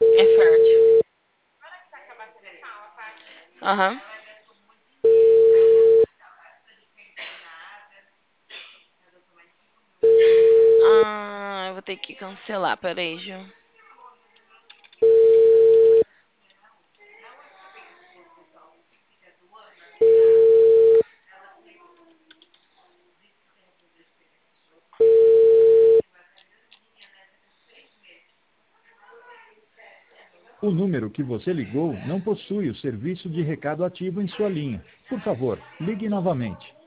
É fértil. Aham. Ah, eu vou ter que cancelar, peraí, Ju. O número que você ligou não possui o serviço de recado ativo em sua linha. Por favor, ligue novamente.